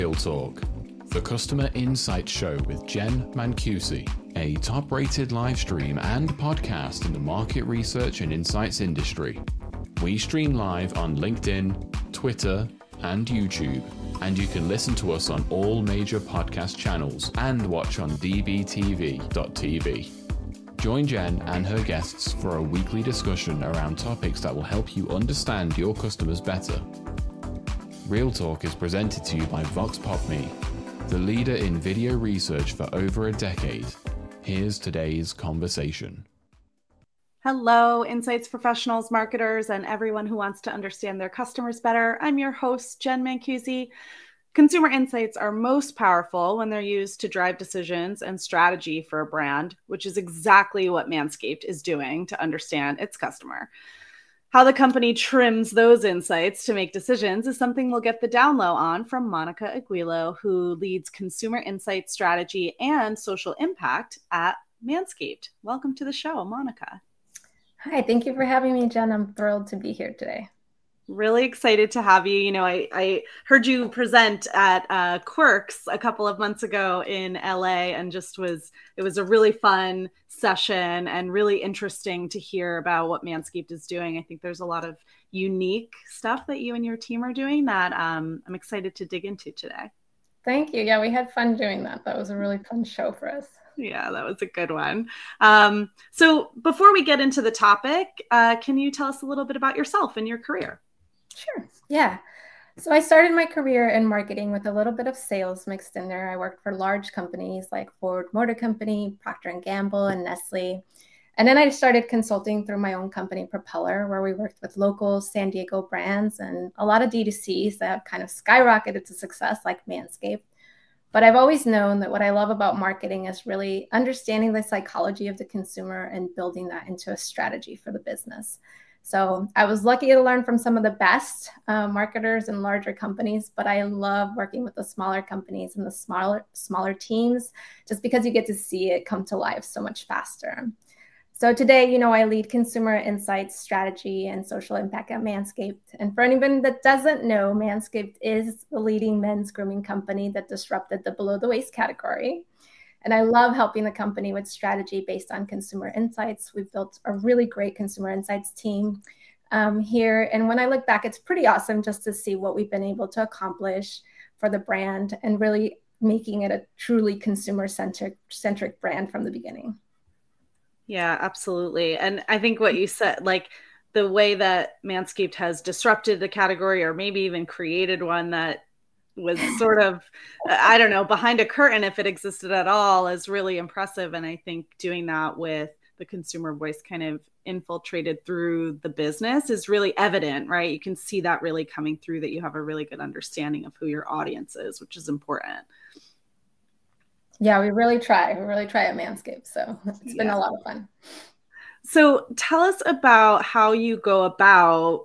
Real Talk, the Customer Insight Show with Jen Mancusi, a top-rated live stream and podcast in the market research and insights industry. We stream live on LinkedIn, Twitter, and YouTube, and you can listen to us on all major podcast channels and watch on dbtv.tv. Join Jen and her guests for a weekly discussion around topics that will help you understand your customers better. Real Talk is presented to you by VoxPopMe, the leader in video research for over a decade. Here's today's conversation. Hello, insights professionals, marketers, and everyone who wants to understand their customers better. I'm your host, Jen Mancusi. Consumer insights are most powerful when they're used to drive decisions and strategy for a brand, which is exactly what Manscaped is doing to understand its customer. How the company trims those insights to make decisions is something we'll get the down low on from Monica Aguilo, who leads consumer insight strategy and social impact at Manscaped. Welcome to the show, Monica. Hi, thank you for having me, Jen. I'm thrilled to be here today. Really excited to have you. You know, I heard you present at Quirks a couple of months ago in LA, and it was a really fun session and really interesting to hear about what Manscaped is doing. I think there's a lot of unique stuff that you and your team are doing that I'm excited to dig into today. Thank you. Yeah, we had fun doing that. That was a really fun show for us. Yeah, that was a good one. So before we get into the topic, can you tell us a little bit about yourself and your career? Sure. Yeah. So I started my career in marketing with a little bit of sales mixed in there. I worked for large companies like Ford Motor Company, Procter & Gamble, and Nestle. And then I started consulting through my own company, Propeller, where we worked with local San Diego brands and a lot of D2Cs that have kind of skyrocketed to success like Manscaped. But I've always known that what I love about marketing is really understanding the psychology of the consumer and building that into a strategy for the business. So I was lucky to learn from some of the best marketers and larger companies, but I love working with the smaller companies and the smaller teams, just because you get to see it come to life so much faster. So today, I lead consumer insights, strategy, and social impact at Manscaped. And for anyone that doesn't know, Manscaped is the leading men's grooming company that disrupted the below-the-waist category. And I love helping the company with strategy based on consumer insights. We've built a really great consumer insights team here. And when I look back, it's pretty awesome just to see what we've been able to accomplish for the brand and really making it a truly consumer-centric brand from the beginning. Yeah, absolutely. And I think what you said, like the way that Manscaped has disrupted the category or maybe even created one that was sort of, I don't know, behind a curtain, if it existed at all, is really impressive. And I think doing that with the consumer voice kind of infiltrated through the business is really evident, right? You can see that really coming through, that you have a really good understanding of who your audience is, which is important. Yeah, we really try. We really try at Manscaped. So it's been a lot of fun. So tell us about how you go about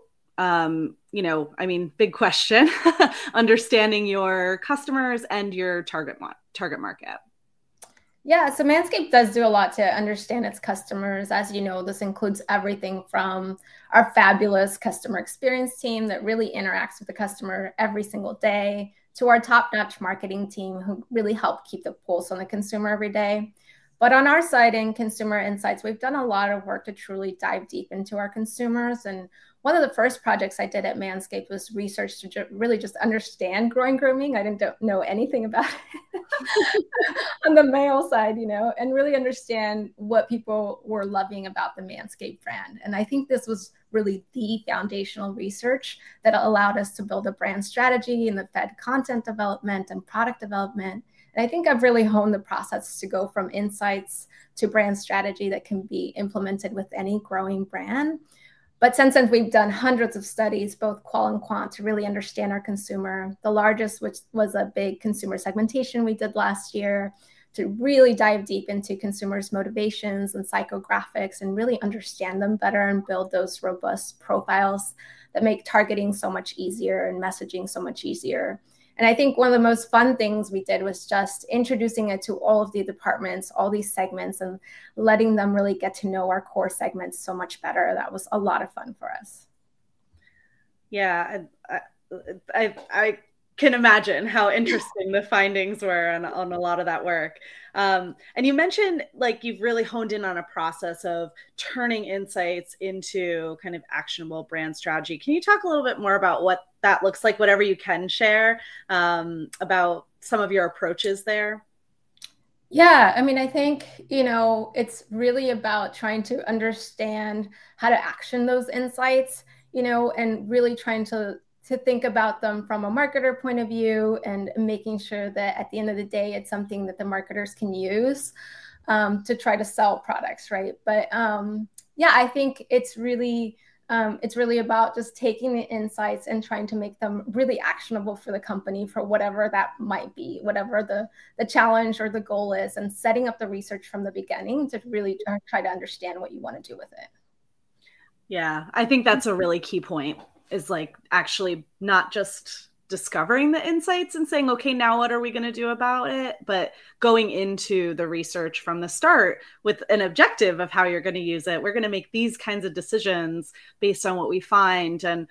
big question, understanding your customers and your target market. Yeah, so Manscaped does do a lot to understand its customers. As you know, this includes everything from our fabulous customer experience team that really interacts with the customer every single day, to our top-notch marketing team who really help keep the pulse on the consumer every day. But on our side in consumer insights, we've done a lot of work to truly dive deep into our consumers. And one of the first projects I did at Manscaped was research to really just understand groin grooming. I didn't know anything about it on the male side, and really understand what people were loving about the Manscaped brand. And I think this was really the foundational research that allowed us to build a brand strategy and the fed content development and product development. And I think I've really honed the process to go from insights to brand strategy that can be implemented with any growing brand. But since then, we've done hundreds of studies, both qual and quant, to really understand our consumer. The largest, which was a big consumer segmentation we did last year, to really dive deep into consumers' motivations and psychographics and really understand them better and build those robust profiles that make targeting so much easier and messaging so much easier. And I think one of the most fun things we did was just introducing it to all of the departments, all these segments, and letting them really get to know our core segments so much better. That was a lot of fun for us. Yeah, I can imagine how interesting the findings were on a lot of that work. And you mentioned like you've really honed in on a process of turning insights into kind of actionable brand strategy. Can you talk a little bit more about what that looks like, whatever you can share about some of your approaches there? Yeah, I mean, I think, it's really about trying to understand how to action those insights, and really trying to think about them from a marketer point of view and making sure that at the end of the day, it's something that the marketers can use to try to sell products, right? But yeah, I think it's really about just taking the insights and trying to make them really actionable for the company for whatever that might be, whatever the challenge or the goal is, and setting up the research from the beginning to really try to understand what you want to do with it. Yeah, I think that's a really key point, is like actually not just discovering the insights and saying, okay, now what are we going to do about it? But going into the research from the start with an objective of how you're going to use it. We're going to make these kinds of decisions based on what we find. And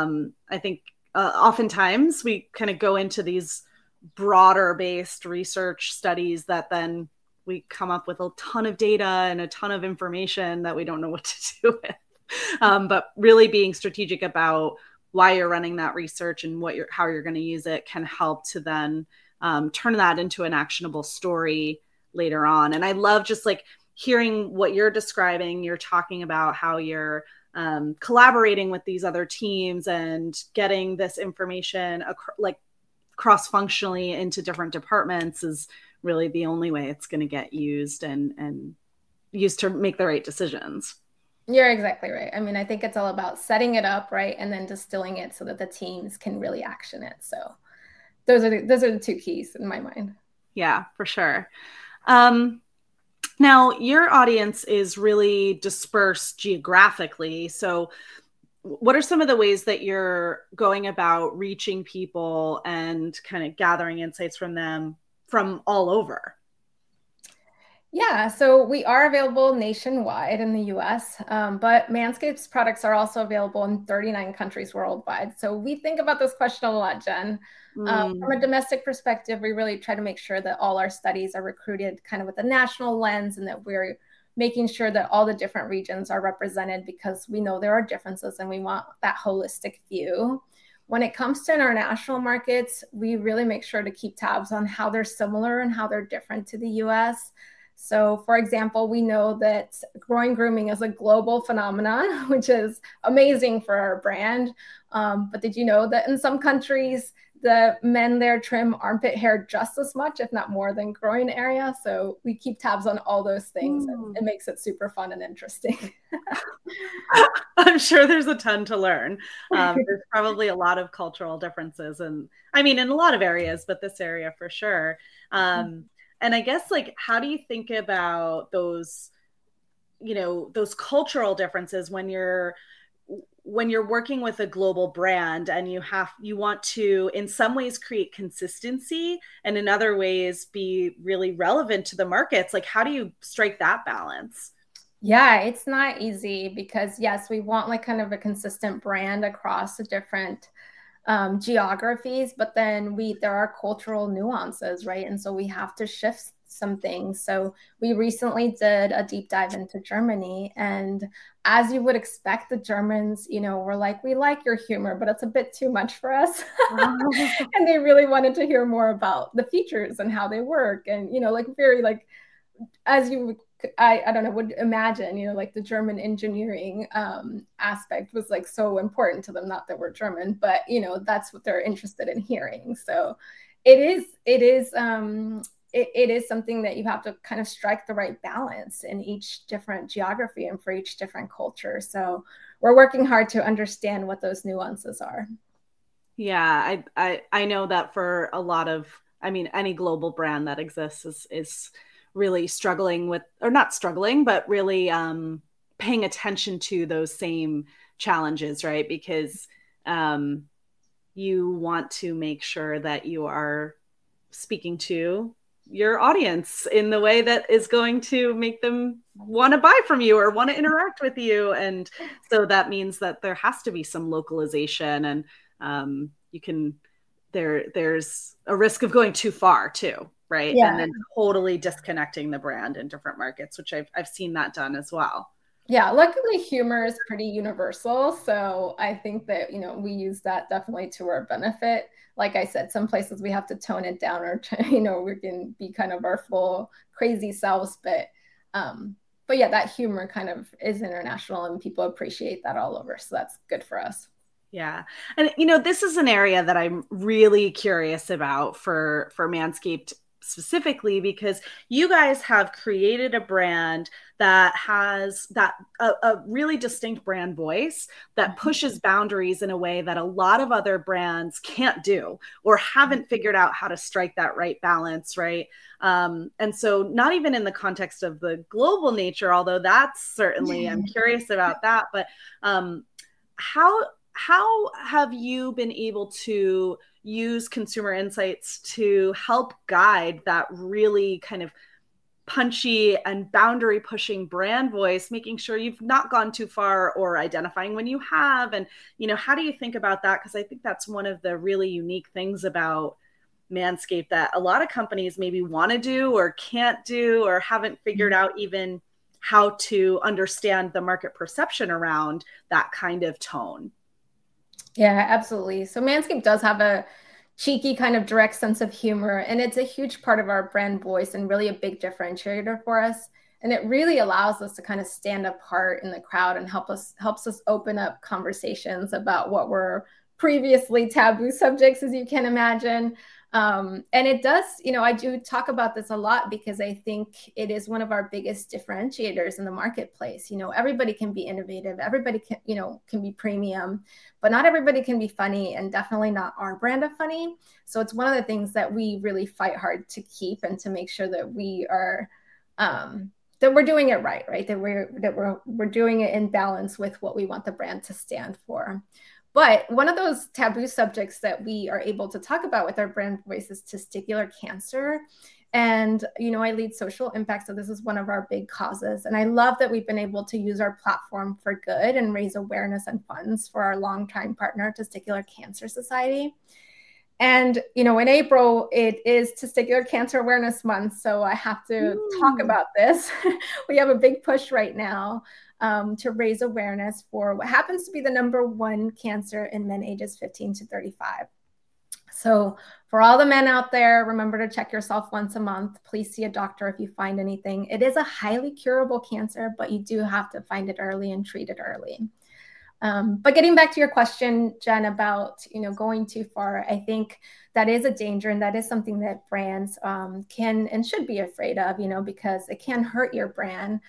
I think oftentimes we kind of go into these broader based research studies that then we come up with a ton of data and a ton of information that we don't know what to do with. But really being strategic about why you're running that research and how you're going to use it can help to then turn that into an actionable story later on. And I love just like hearing what you're describing. You're talking about how you're collaborating with these other teams and getting this information like cross-functionally into different departments is really the only way it's going to get used and used to make the right decisions. You're exactly right. I mean, I think it's all about setting it up, right, and then distilling it so that the teams can really action it. So those are the two keys in my mind. Yeah, for sure. Now, your audience is really dispersed geographically. So what are some of the ways that you're going about reaching people and kind of gathering insights from them from all over? Yeah, so we are available nationwide in the US, but Manscaped's products are also available in 39 countries worldwide. So we think about this question a lot, Jen. From a domestic perspective, we really try to make sure that all our studies are recruited kind of with a national lens and that we're making sure that all the different regions are represented because we know there are differences and we want that holistic view. When it comes to international markets, we really make sure to keep tabs on how they're similar and how they're different to the US. So, for example, we know that grooming is a global phenomenon, which is amazing for our brand. But did you know that in some countries, the men there trim armpit hair just as much, if not more, than groin area? So we keep tabs on all those things. And it makes it super fun and interesting. I'm sure there's a ton to learn. There's probably a lot of cultural differences, and I mean, in a lot of areas, but this area for sure. And I guess, like, how do you think about those, those cultural differences when you're working with a global brand and you want to, in some ways, create consistency and in other ways be really relevant to the markets? Like, how do you strike that balance? Yeah, it's not easy because, yes, we want like kind of a consistent brand across the different geographies, but then there are cultural nuances, right? And so we have to shift some things. So we recently did a deep dive into Germany, and as you would expect, the Germans, were like, we like your humor, but it's a bit too much for us. And they really wanted to hear more about the features and how they work. And, like very like, as you I don't know, would imagine, like the German engineering aspect was like so important to them. Not that we're German, but that's what they're interested in hearing. So it is something that you have to kind of strike the right balance in each different geography and for each different culture. So we're working hard to understand what those nuances are. Yeah, I know that for a lot of, any global brand that exists is really struggling with, or not struggling, but really paying attention to those same challenges, right? Because you want to make sure that you are speaking to your audience in the way that is going to make them want to buy from you or want to interact with you. And so that means that there has to be some localization, and you can there's a risk of going too far too, right? Yeah. And then totally disconnecting the brand in different markets, which I've seen that done as well. Yeah, luckily humor is pretty universal. So I think that, we use that definitely to our benefit. Like I said, some places we have to tone it down or, we can be kind of our full crazy selves. But yeah, that humor kind of is international and people appreciate that all over. So that's good for us. Yeah. And, this is an area that I'm really curious about for Manscaped specifically, because you guys have created a brand that has a really distinct brand voice that pushes boundaries in a way that a lot of other brands can't do or haven't figured out how to strike that right balance, right? And so not even in the context of the global nature, although that's certainly, I'm curious about that, but how have you been able to use consumer insights to help guide that really kind of punchy and boundary pushing brand voice, making sure you've not gone too far or identifying when you have? And, how do you think about that? Because I think that's one of the really unique things about Manscaped that a lot of companies maybe want to do or can't do or haven't figured out even how to understand the market perception around that kind of tone. Yeah, absolutely. So Manscaped does have a cheeky kind of direct sense of humor, and it's a huge part of our brand voice and really a big differentiator for us. And it really allows us to kind of stand apart in the crowd and helps us open up conversations about what were previously taboo subjects, as you can imagine. And it does, I do talk about this a lot because I think it is one of our biggest differentiators in the marketplace. Everybody can be innovative, everybody can be premium, but not everybody can be funny, and definitely not our brand of funny. So it's one of the things that we really fight hard to keep and to make sure that we are, that we're doing it right? That we're doing it in balance with what we want the brand to stand for. But one of those taboo subjects that we are able to talk about with our brand voice is testicular cancer. And, I lead social impact. So this is one of our big causes. And I love that we've been able to use our platform for good and raise awareness and funds for our longtime partner, Testicular Cancer Society. And, in April, it is Testicular Cancer Awareness Month. So I have to talk about this. We have a big push right now to raise awareness for what happens to be the #1 cancer in men ages 15 to 35. So for all the men out there, remember to check yourself once a month. Please see a doctor if you find anything. It is a highly curable cancer, but you do have to find it early and treat it early. But getting back to your question, Jen, about, going too far, I think that is a danger. And that is something that brands can and should be afraid of, because it can hurt your brand.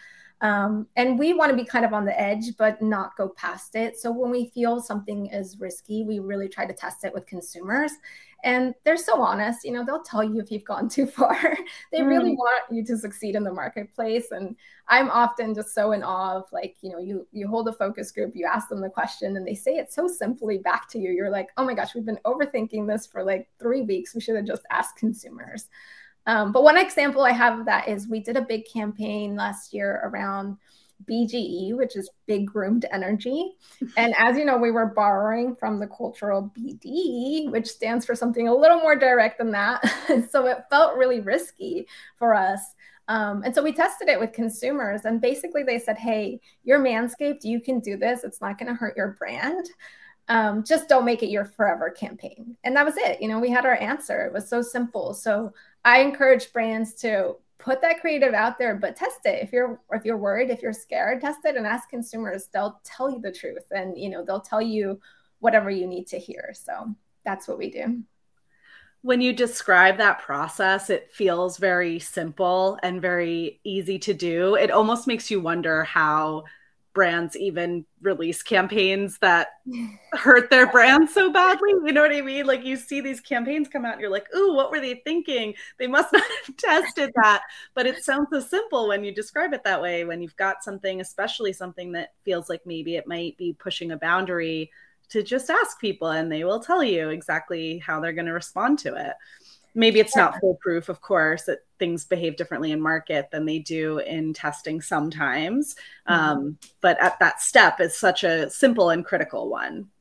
And we want to be kind of on the edge, but not go past it. So when we feel something is risky, we really try to test it with consumers. And they're so honest, they'll tell you if you've gone too far. They really want you to succeed in the marketplace. And I'm often just so in awe of, like, you hold a focus group, you ask them the question and they say it so simply back to you. You're like, oh my gosh, we've been overthinking this for like 3 weeks. We should have just asked consumers. But one example I have of that is we did a big campaign last year around BGE, which is big groomed energy. And as you know, we were borrowing from the cultural BD, which stands for something a little more direct than that. So it felt really risky for us. And so we tested it with consumers, and basically they said, hey, you're Manscaped, you can do this. It's not going to hurt your brand. Just don't make it your forever campaign. And that was it. We had our answer. It was so simple. So I encourage brands to put that creative out there, but test it. If you're worried, if you're scared, test it and ask consumers. They'll tell you the truth, and they'll tell you whatever you need to hear. So that's what we do. When you describe that process, it feels very simple and very easy to do. It almost makes you wonder how brands even release campaigns that hurt their brand so badly. You know what I mean? Like, you see these campaigns come out and you're like, ooh, what were they thinking? They must not have tested that. But it sounds so simple when you describe it that way, when you've got something, especially something that feels like maybe it might be pushing a boundary, to just ask people and they will tell you exactly how they're going to respond to it. Maybe it's not foolproof, of course, that things behave differently in market than they do in testing sometimes. But at that step is such a simple and critical one.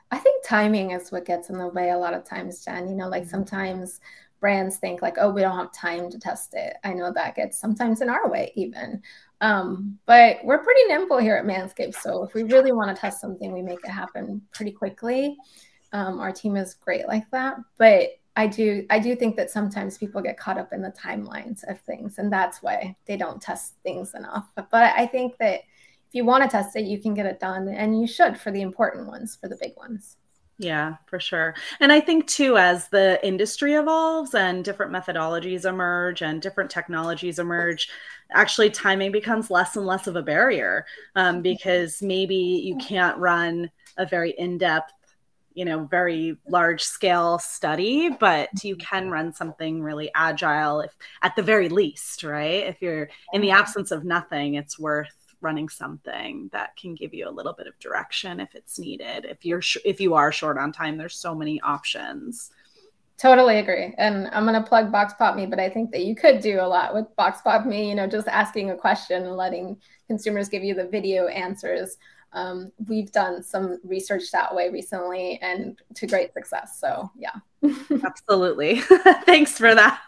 I think timing is what gets in the way a lot of times, Jen. Like sometimes brands think like, oh, we don't have time to test it. I know that gets sometimes in our way even. But we're pretty nimble here at Manscaped. So if we really want to test something, we make it happen pretty quickly. Our team is great like that. But I do think that sometimes people get caught up in the timelines of things, and that's why they don't test things enough. But I think that if you want to test it, you can get it done, and you should for the important ones, for the big ones. Yeah, for sure. And I think too, as the industry evolves and different methodologies emerge and different technologies emerge, actually timing becomes less and less of a barrier, because maybe you can't run a very in-depth, very large scale study, but you can run something really agile if at the very least, right? If you're in the absence of nothing, it's worth running something that can give you a little bit of direction if it's needed. If you are short on time, there's so many options. Totally agree. And I'm going to plug Box Pop Me, but I think that you could do a lot with Box Pop Me, just asking a question and letting consumers give you the video answers. We've done some research that way recently and to great success. So yeah. Absolutely. Thanks for that.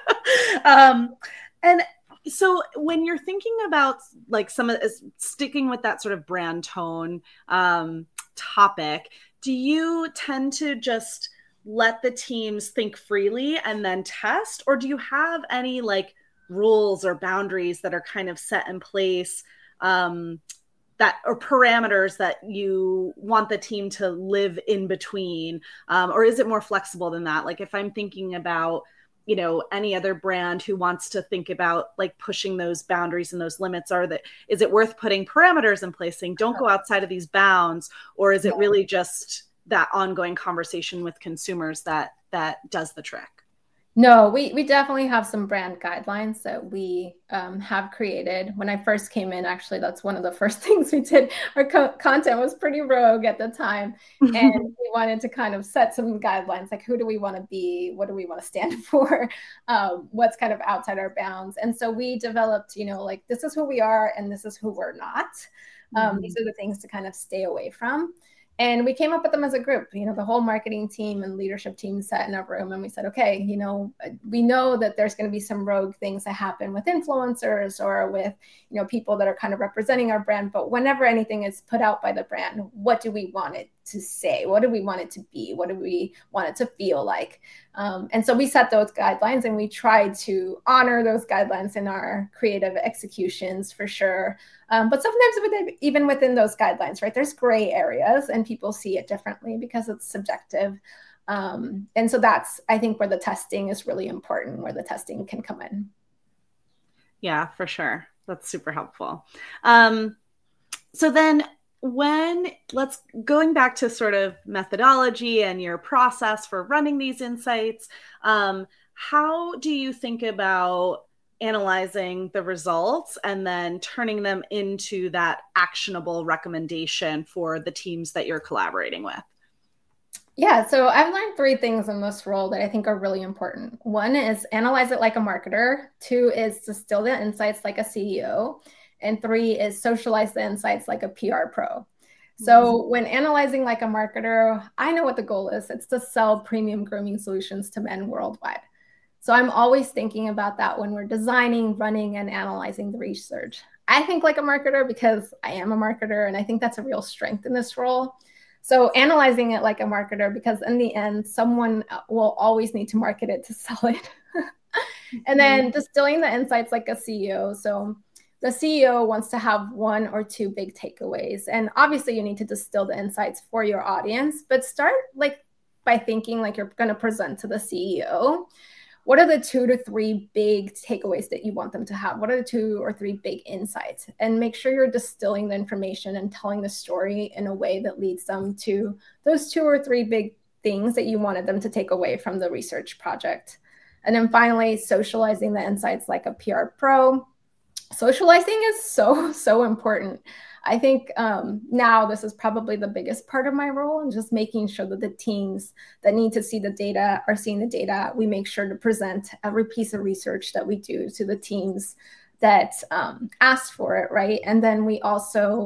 And so when you're thinking about like sticking with that sort of brand tone topic, do you tend to just let the teams think freely and then test? Or do you have any like rules or boundaries that are kind of set in place that or parameters that you want the team to live in between? Or is it more flexible than that? Like if I'm thinking about any other brand who wants to think about like pushing those boundaries and those limits, is it worth putting parameters in place saying don't go outside of these bounds? Or is it really just that ongoing conversation with consumers that does the trick? No, we definitely have some brand guidelines that we have created. When I first came in, actually, that's one of the first things we did. Our content was pretty rogue at the time. And we wanted to kind of set some guidelines, like who do we want to be? What do we want to stand for? What's kind of outside our bounds? And so we developed, like this is who we are and this is who we're not. These are the things to kind of stay away from. And we came up with them as a group, the whole marketing team and leadership team sat in a room and we said, okay, we know that there's going to be some rogue things that happen with influencers or with, people that are kind of representing our brand. But whenever anything is put out by the brand, what do we want it to say? What do we want it to be? What do we want it to feel like? And so we set those guidelines and we tried to honor those guidelines in our creative executions for sure. But sometimes even within those guidelines, right, there's gray areas and people see it differently because it's subjective. And so that's, I think, where the testing is really important, where the testing can come in. Yeah, for sure. That's super helpful. So then going back to sort of methodology and your process for running these insights, how do you think about analyzing the results and then turning them into that actionable recommendation for the teams that you're collaborating with? Yeah, so I've learned 3 things in this role that I think are really important. 1 is analyze it like a marketer. 2 is distill the insights like a CEO. And 3 is socialize the insights like a PR pro. So when analyzing like a marketer, I know what the goal is. It's to sell premium grooming solutions to men worldwide. So I'm always thinking about that when we're designing, running, and analyzing the research. I think like a marketer because I am a marketer, and I think that's a real strength in this role. So analyzing it like a marketer, because in the end, someone will always need to market it to sell it. And then distilling the insights like a CEO. So the CEO wants to have 1 or 2 big takeaways. And obviously you need to distill the insights for your audience, but start by thinking like you're going to present to the CEO. What are the 2 to 3 big takeaways that you want them to have? What are the 2 or 3 big insights? And make sure you're distilling the information and telling the story in a way that leads them to those 2 or 3 big things that you wanted them to take away from the research project. And then finally, socializing the insights like a PR pro. Socializing is so important. I think now this is probably the biggest part of my role, and just making sure that the teams that need to see the data are seeing the data. We make sure to present every piece of research that we do to the teams that ask for it, right? And then we also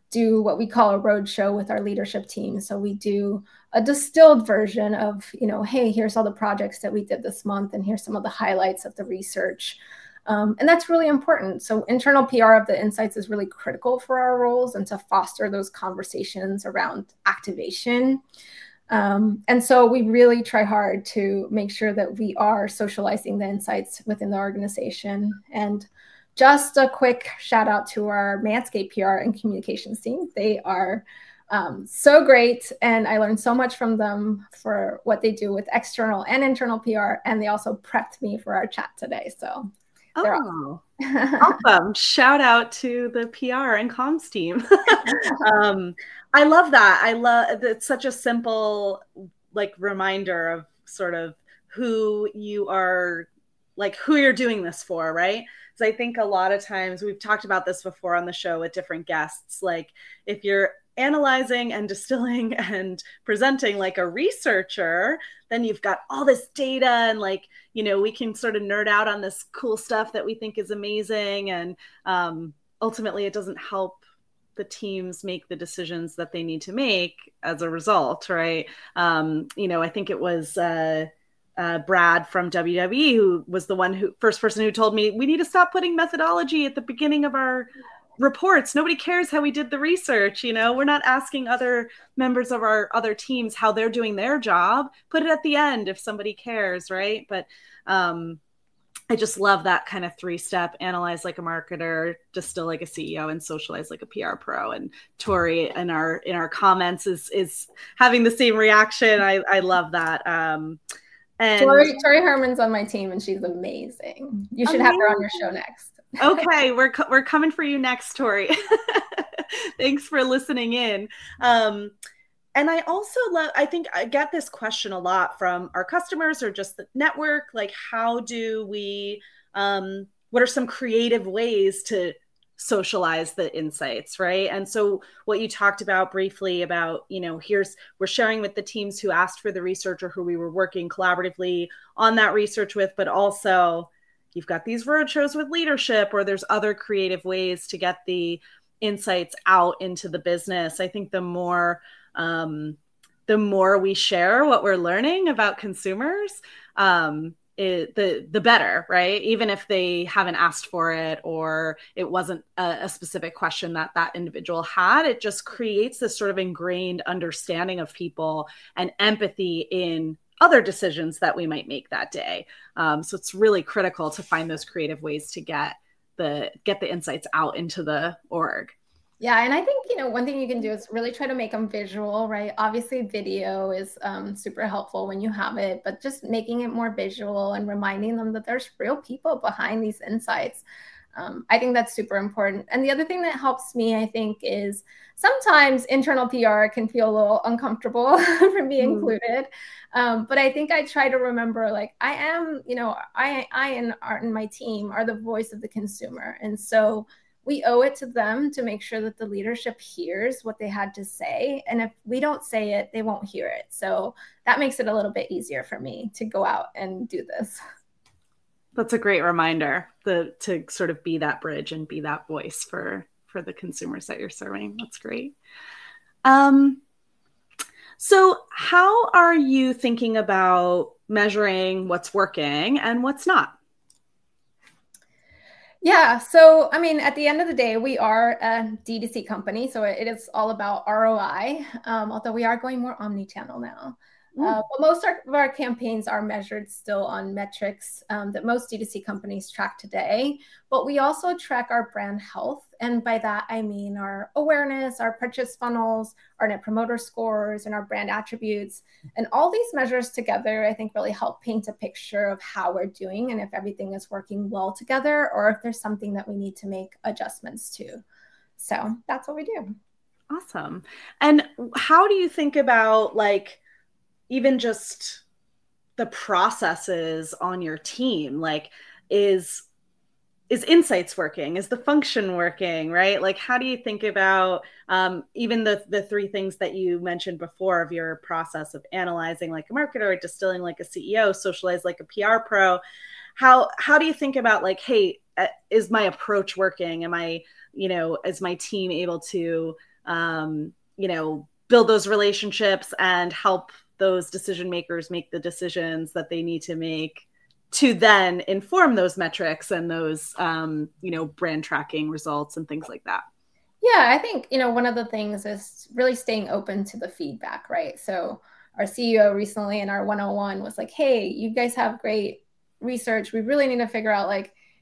do what we call a roadshow with our leadership team. So we do a distilled version of, hey, here's all the projects that we did this month, and here's some of the highlights of the research. And that's really important. So internal PR of the insights is really critical for our roles and to foster those conversations around activation. And so we really try hard to make sure that we are socializing the insights within the organization. And just a quick shout out to our Manscaped PR and communications team. They are so great. And I learned so much from them for what they do with external and internal PR. And they also prepped me for our chat today. So awesome. Shout out to the PR and comms team. I love that. It's such a simple reminder of sort of who you're doing this for, right? So I think a lot of times, we've talked about this before on the show with different guests, like if you're analyzing and distilling and presenting like a researcher, then you've got all this data and we can sort of nerd out on this cool stuff that we think is amazing. And ultimately it doesn't help the teams make the decisions that they need to make as a result, right? I think it was Brad from WWE who was the first person who told me we need to stop putting methodology at the beginning of our reports. Nobody cares how we did the research. We're not asking other members of our other teams how they're doing their job. Put it at the end if somebody cares, right? But I just love that kind of 3-step: analyze like a marketer, distill like a CEO, and socialize like a PR pro. And Tori in our comments is having the same reaction. I love that. And Tori Herman's on my team, and she's amazing. You should have her on your show next. Okay, we're coming for you next, Tori. Thanks for listening in. And I also I think I get this question a lot from our customers or just the network, like how do we, what are some creative ways to socialize the insights, right? And so what you talked about briefly about, we're sharing with the teams who asked for the research or who we were working collaboratively on that research with, but also you've got these roadshows with leadership, or there's other creative ways to get the insights out into the business. I think the more we share what we're learning about consumers, the better, right? Even if they haven't asked for it or it wasn't a specific question that individual had, it just creates this sort of ingrained understanding of people and empathy in other decisions that we might make that day. So it's really critical to find those creative ways to get the insights out into the org. Yeah, and I think, one thing you can do is really try to make them visual, right? Obviously, video is super helpful when you have it, but just making it more visual and reminding them that there's real people behind these insights. I think that's super important. And the other thing that helps me, I think, is sometimes internal PR can feel a little uncomfortable for me included. But I think I try to remember, I am, I and my team are the voice of the consumer. And so we owe it to them to make sure that the leadership hears what they had to say. And if we don't say it, they won't hear it. So that makes it a little bit easier for me to go out and do this. That's a great reminder to sort of be that bridge and be that voice for the consumers that you're serving. That's great. So how are you thinking about measuring what's working and what's not? Yeah. So, at the end of the day, we are a D2C company. So it is all about ROI, although we are going more omni-channel now. But most of our campaigns are measured still on metrics that most D2C companies track today. But we also track our brand health. And by that, I mean our awareness, our purchase funnels, our net promoter scores, and our brand attributes. And all these measures together, I think, really help paint a picture of how we're doing and if everything is working well together or if there's something that we need to make adjustments to. So that's what we do. Awesome. And how do you think about even just the processes on your team? Is insights working? Is the function working, right? How do you think about even the 3 things that you mentioned before of your process of analyzing like a marketer, distilling like a CEO, socialize like a PR pro? How do you think about hey, is my approach working? Am I, is my team able to build those relationships and help those decision makers make the decisions that they need to make to then inform those metrics and those, brand tracking results and things like that. Yeah, I think, one of the things is really staying open to the feedback, right? So our CEO recently in our 101 was like, hey, you guys have great research. We really need to figure out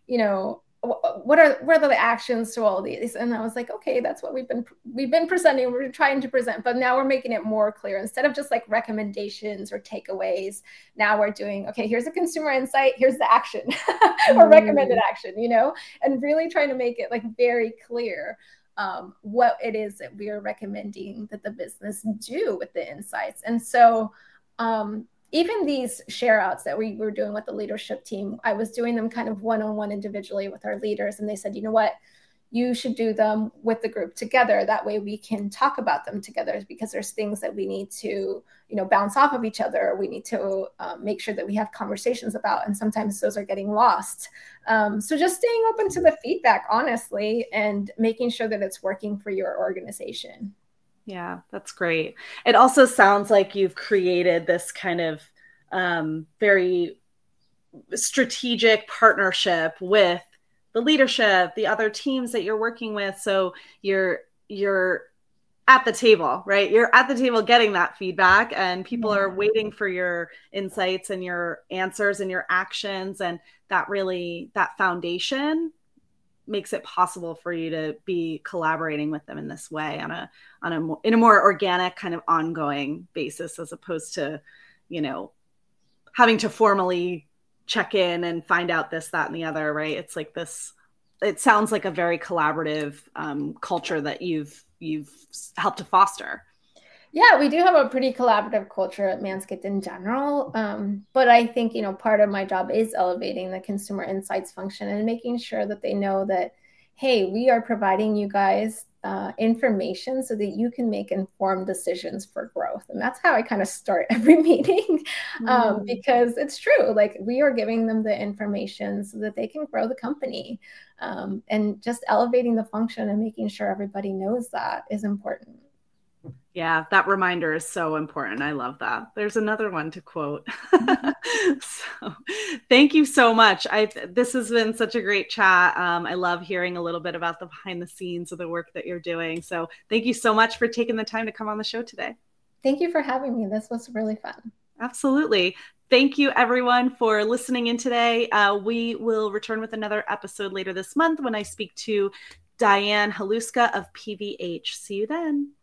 what are the actions to all these? And I was like, okay, that's what we've been presenting. We're trying to present, but now we're making it more clear. Instead of just like recommendations or takeaways, now we're doing, okay, here's a consumer insight, here's the action or recommended action, and really trying to make it like very clear what it is that we are recommending that the business do with the insights. And so even these share outs that we were doing with the leadership team, I was doing them kind of one-on-one individually with our leaders. And they said, you know what, you should do them with the group together. That way we can talk about them together, because there's things that we need to, bounce off of each other. We need to make sure that we have conversations about, and sometimes those are getting lost. So just staying open to the feedback, honestly, and making sure that it's working for your organization. Yeah, that's great. It also sounds like you've created this kind of very strategic partnership with the leadership, the other teams that you're working with. So you're at the table, right? You're at the table getting that feedback, and people are waiting for your insights and your answers and your actions. And that foundation makes it possible for you to be collaborating with them in this way in a more organic kind of ongoing basis, as opposed to, having to formally check in and find out this, that, and the other, right? It's like this, it sounds like a very collaborative culture that you've helped to foster. Yeah, we do have a pretty collaborative culture at Manscaped in general. But I think, part of my job is elevating the consumer insights function and making sure that they know that, hey, we are providing you guys information so that you can make informed decisions for growth. And that's how I kind of start every meeting, because it's true. Like, we are giving them the information so that they can grow the company, and just elevating the function and making sure everybody knows that is important. Yeah, that reminder is so important. I love that. There's another one to quote. So thank you so much. This has been such a great chat. I love hearing a little bit about the behind the scenes of the work that you're doing. So thank you so much for taking the time to come on the show today. Thank you for having me. This was really fun. Absolutely. Thank you, everyone, for listening in today. We will return with another episode later this month when I speak to Diane Haluska of PVH. See you then.